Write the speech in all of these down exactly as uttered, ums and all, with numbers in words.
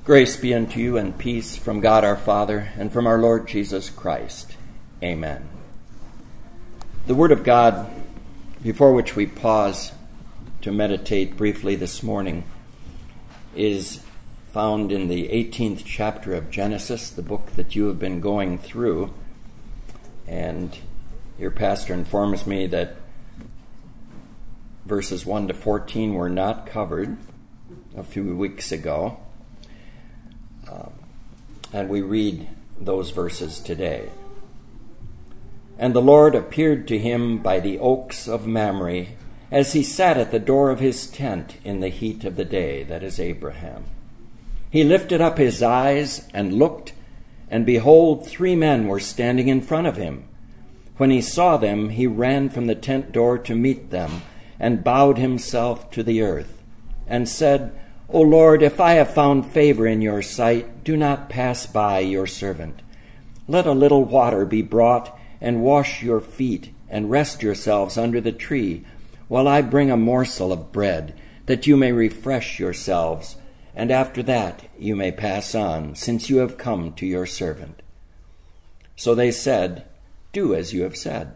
Grace be unto you and peace from God our Father and from our Lord Jesus Christ. Amen. The Word of God, before which we pause to meditate briefly this morning, is found in the eighteenth chapter of Genesis, the book that you have been going through. And your pastor informs me that verses one to fourteen were not covered a few weeks ago. Um, and we read those verses today. And the Lord appeared to him by the oaks of Mamre, as he sat at the door of his tent in the heat of the day, that is Abraham. He lifted up his eyes and looked, and behold, three men were standing in front of him. When he saw them, he ran from the tent door to meet them, and bowed himself to the earth, and said, O Lord, if I have found favor in your sight, do not pass by your servant. Let a little water be brought, and wash your feet, and rest yourselves under the tree, while I bring a morsel of bread, that you may refresh yourselves, and after that you may pass on, since you have come to your servant. So they said, Do as you have said.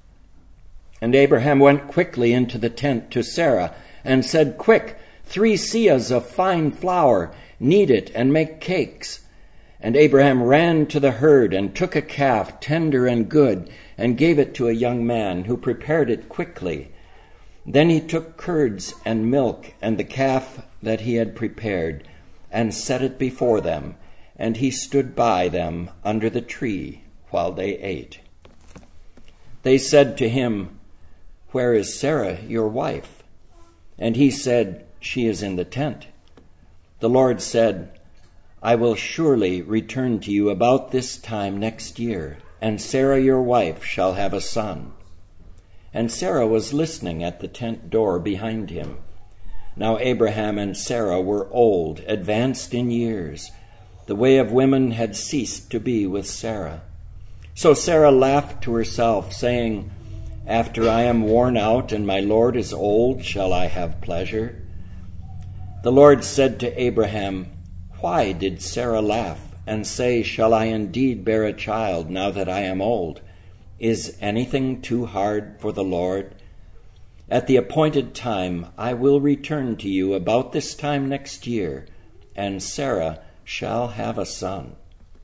And Abraham went quickly into the tent to Sarah, and said, Quick, three seahs of fine flour, knead it, and make cakes. And Abraham ran to the herd, and took a calf, tender and good, and gave it to a young man, who prepared it quickly. Then he took curds and milk, and the calf that he had prepared, and set it before them, and he stood by them under the tree while they ate. They said to him, Where is Sarah, your wife? And he said, She is in the tent. The Lord said, I will surely return to you about this time next year, and Sarah your wife shall have a son. And Sarah was listening at the tent door behind him. Now Abraham and Sarah were old, advanced in years. The way of women had ceased to be with Sarah. So Sarah laughed to herself, saying, After I am worn out and my Lord is old, shall I have pleasure? The Lord said to Abraham, Why did Sarah laugh and say, Shall I indeed bear a child now that I am old? Is anything too hard for the Lord? At the appointed time I will return to you about this time next year, and Sarah shall have a son.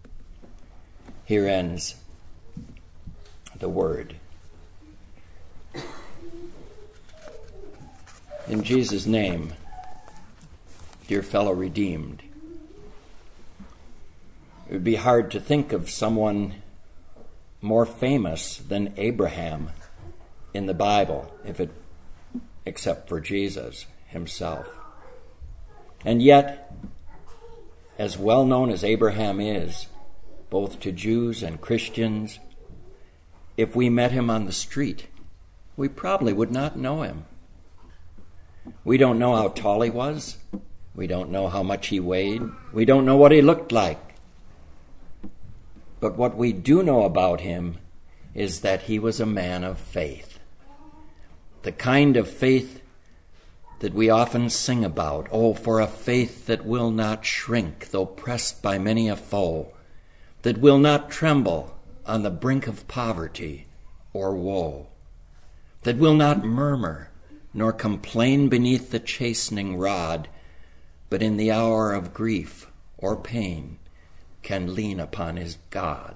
Here ends the word. In Jesus' name, dear fellow redeemed, it would be hard to think of someone more famous than Abraham in the Bible, if it, except for Jesus himself. And yet, as well known as Abraham is, both to Jews and Christians, if we met him on the street, we probably would not know him. We don't know how tall he was. We don't know how much he weighed. We don't know what he looked like. But what we do know about him is that he was a man of faith. The kind of faith that we often sing about. Oh, for a faith that will not shrink, though pressed by many a foe, that will not tremble on the brink of poverty or woe, that will not murmur nor complain beneath the chastening rod, but in the hour of grief or pain can lean upon his God.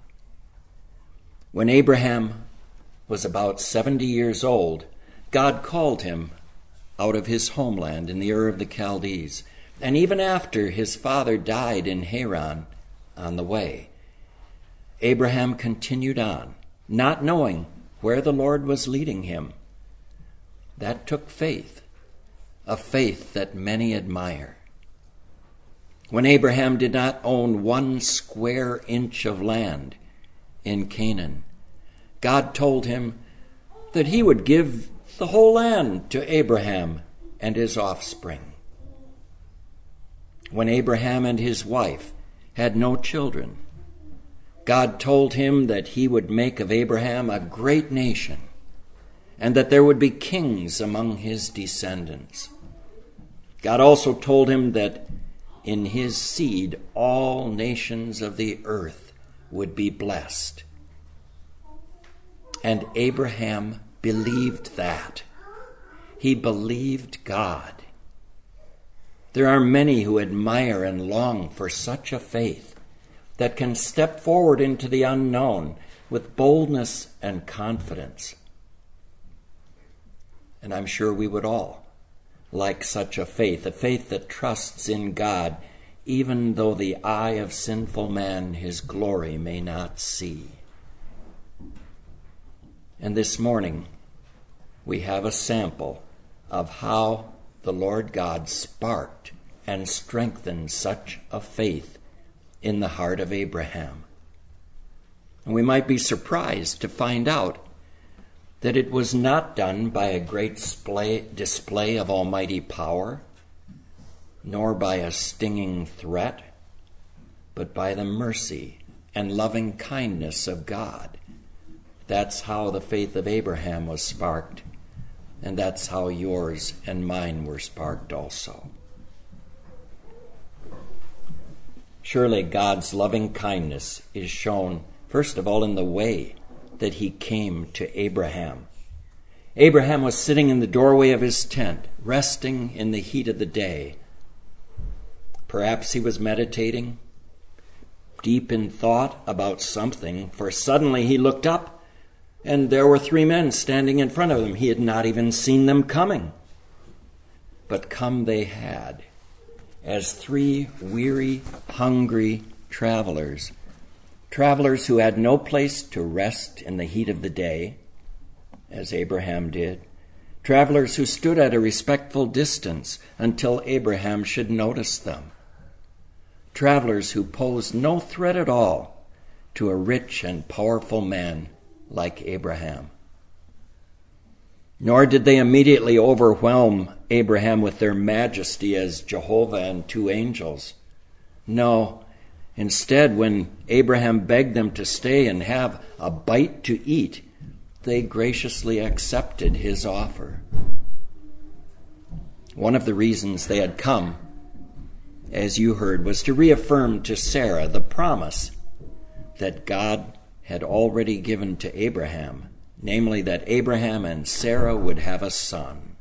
When Abraham was about seventy years old, God called him out of his homeland in the Ur of the Chaldees, and even after his father died in Haran on the way, Abraham continued on, not knowing where the Lord was leading him. That took faith, a faith that many admire. When Abraham did not own one square inch of land in Canaan, God told him that he would give the whole land to Abraham and his offspring. When Abraham and his wife had no children, God told him that he would make of Abraham a great nation, and that there would be kings among his descendants. God also told him that in his seed all nations of the earth would be blessed. And Abraham believed that. He believed God. There are many who admire and long for such a faith that can step forward into the unknown with boldness and confidence. And I'm sure we would all like such a faith, a faith that trusts in God, even though the eye of sinful man his glory may not see. And this morning, we have a sample of how the Lord God sparked and strengthened such a faith in the heart of Abraham. And we might be surprised to find out that it was not done by a great display, display of almighty power, nor by a stinging threat, but by the mercy and loving kindness of God. That's how the faith of Abraham was sparked, and that's how yours and mine were sparked also. Surely God's loving kindness is shown, first of all, in the way that he came to Abraham. Abraham was sitting in the doorway of his tent, resting in the heat of the day. Perhaps he was meditating, deep in thought about something, for suddenly he looked up, and there were three men standing in front of him. He had not even seen them coming. But come they had, as three weary, hungry travelers, travelers who had no place to rest in the heat of the day, as Abraham did, travelers who stood at a respectful distance until Abraham should notice them, travelers who posed no threat at all to a rich and powerful man like Abraham. Nor did they immediately overwhelm Abraham with their majesty as Jehovah and two angels. No, instead, when Abraham begged them to stay and have a bite to eat, they graciously accepted his offer. One of the reasons they had come, as you heard, was to reaffirm to Sarah the promise that God had already given to Abraham, namely that Abraham and Sarah would have a son.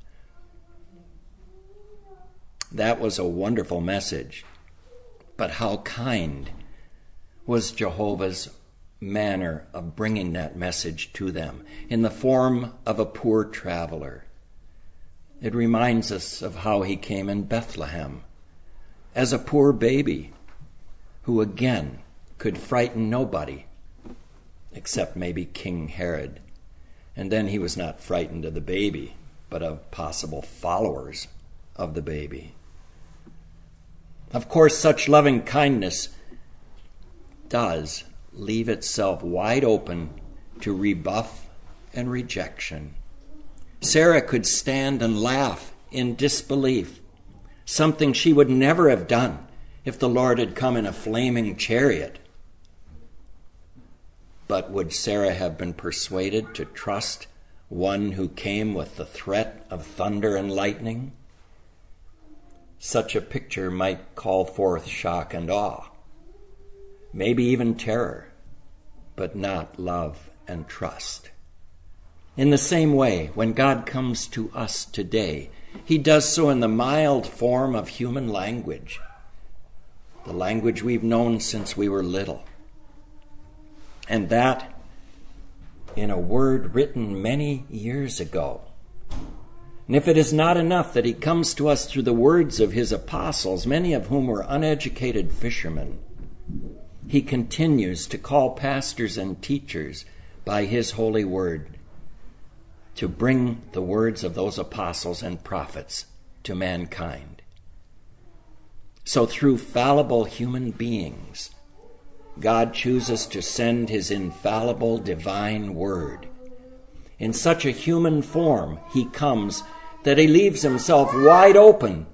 That was a wonderful message, but how kind was Jehovah's manner of bringing that message to them in the form of a poor traveler. It reminds us of how he came in Bethlehem as a poor baby who again could frighten nobody except maybe King Herod. And then he was not frightened of the baby, but of possible followers of the baby. Of course, such loving kindness does leave itself wide open to rebuff and rejection. Sarah could stand and laugh in disbelief, something she would never have done if the Lord had come in a flaming chariot. But would Sarah have been persuaded to trust one who came with the threat of thunder and lightning? Such a picture might call forth shock and awe, maybe even terror, but not love and trust. In the same way, when God comes to us today, he does so in the mild form of human language, the language we've known since we were little. And that in a word written many years ago. And if it is not enough that he comes to us through the words of his apostles, many of whom were uneducated fishermen, he continues to call pastors and teachers by his holy word to bring the words of those apostles and prophets to mankind. So through fallible human beings, God chooses to send his infallible divine word. In such a human form he comes that he leaves himself wide open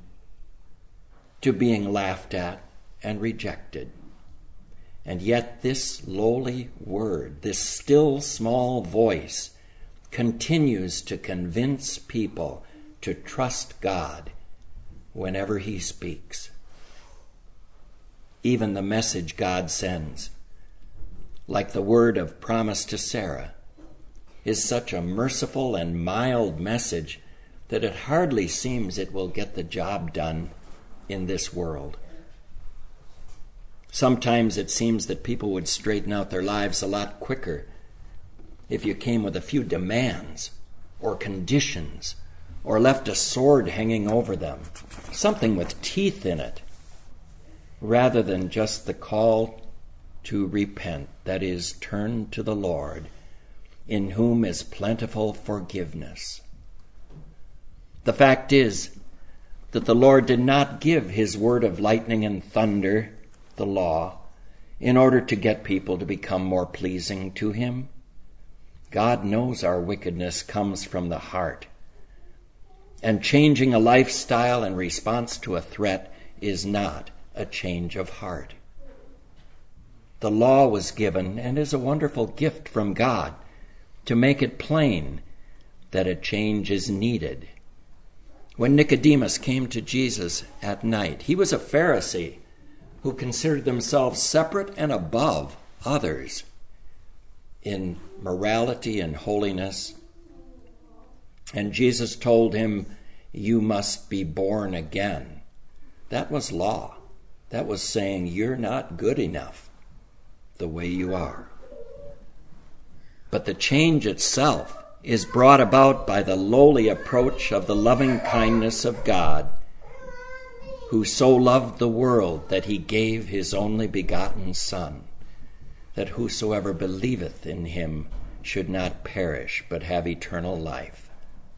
to being laughed at and rejected. And yet this lowly word, this still small voice, continues to convince people to trust God whenever he speaks. even the message God sends, like the word of promise to Sarah, is such a merciful and mild message that it hardly seems it will get the job done in this world. Sometimes it seems that people would straighten out their lives a lot quicker if you came with a few demands or conditions or left a sword hanging over them, something with teeth in it, rather than just the call to repent, that is, turn to the Lord, in whom is plentiful forgiveness. The fact is that the Lord did not give his word of lightning and thunder, the law, in order to get people to become more pleasing to him. God knows our wickedness comes from the heart, and changing a lifestyle in response to a threat is not a change of heart. The law was given and is a wonderful gift from God to make it plain that a change is needed. When Nicodemus came to Jesus at night, he was a Pharisee who considered themselves separate and above others in morality and holiness. And Jesus told him, "You must be born again." That was law. That was saying you're not good enough the way you are. But the change itself is brought about by the lowly approach of the loving kindness of God, who so loved the world that he gave his only begotten Son, that whosoever believeth in him should not perish, but have eternal life.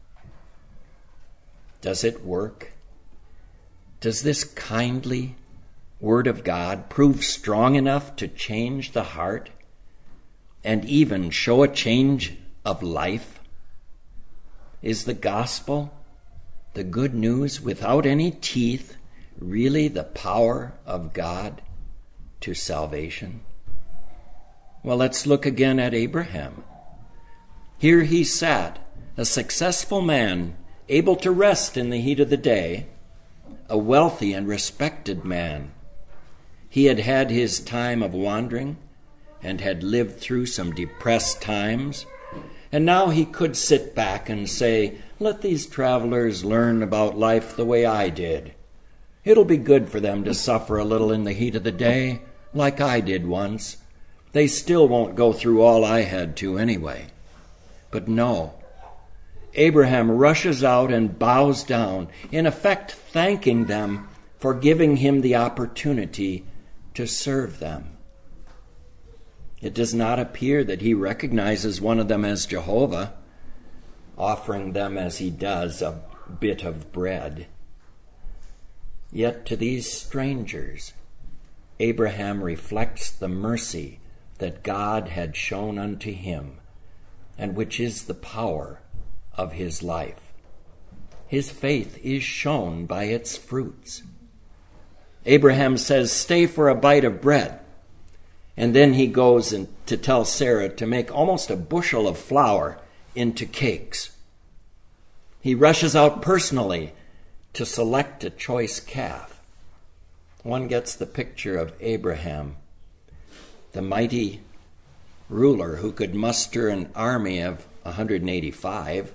Does it work? Does this kindly word of God prove strong enough to change the heart and even show a change of life? Is the gospel, the good news without any teeth, really the power of God to salvation? Well, let's look again at Abraham. Here he sat, a successful man, able to rest in the heat of the day, a wealthy and respected man. He had had his time of wandering and had lived through some depressed times, and now he could sit back and say, "Let these travelers learn about life the way I did. It'll be good for them to suffer a little in the heat of the day, like I did once. They still won't go through all I had to anyway." But no. Abraham rushes out and bows down, in effect thanking them for giving him the opportunity to serve them. It does not appear that he recognizes one of them as Jehovah, offering them as he does a bit of bread. Yet to these strangers, Abraham reflects the mercy that God had shown unto him, and which is the power of his life. His faith is shown by its fruits. Abraham says, "Stay for a bite of bread." And then he goes in to tell Sarah to make almost a bushel of flour into cakes. He rushes out personally to select a choice calf. One gets the picture of Abraham, the mighty ruler who could muster an army of one hundred eighty-five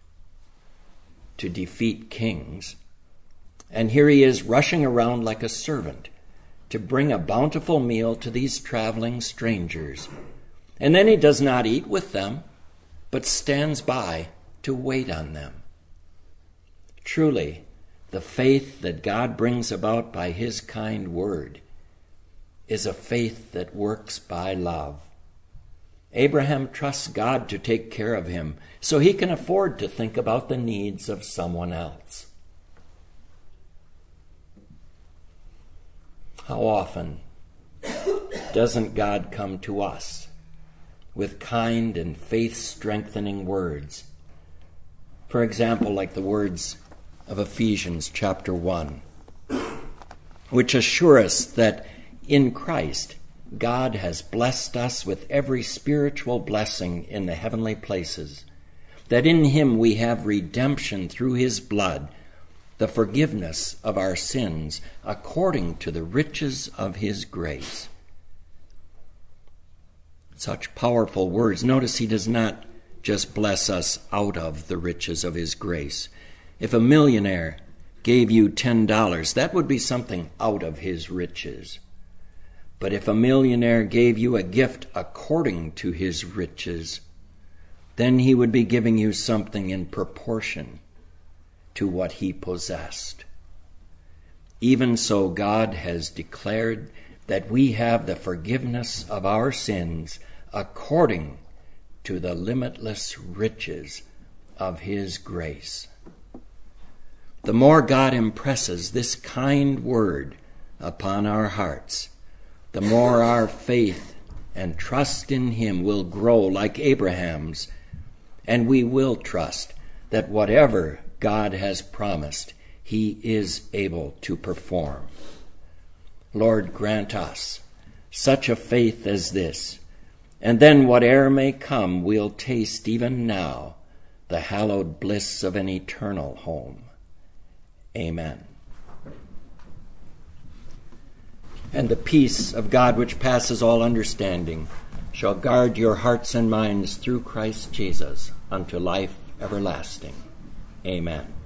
to defeat kings. And here he is rushing around like a servant to bring a bountiful meal to these traveling strangers. And then he does not eat with them, but stands by to wait on them. Truly, the faith that God brings about by his kind word is a faith that works by love. Abraham trusts God to take care of him so he can afford to think about the needs of someone else. How often doesn't God come to us with kind and faith-strengthening words? For example, like the words of Ephesians chapter one, which assure us that in Christ, God has blessed us with every spiritual blessing in the heavenly places, that in him we have redemption through his blood, the forgiveness of our sins according to the riches of his grace. Such powerful words. Notice he does not just bless us out of the riches of his grace. If a millionaire gave you ten dollars, that would be something out of his riches. But if a millionaire gave you a gift according to his riches, then he would be giving you something in proportion to what he possessed. Even so, God has declared that we have the forgiveness of our sins according to the limitless riches of his grace. The more God impresses this kind word upon our hearts, the more our faith and trust in him will grow like Abraham's, and we will trust that whatever God has promised, he is able to perform. Lord, grant us such a faith as this, and then whate'er may come, we'll taste even now the hallowed bliss of an eternal home. Amen. And the peace of God which passes all understanding shall guard your hearts and minds through Christ Jesus unto life everlasting. Amen.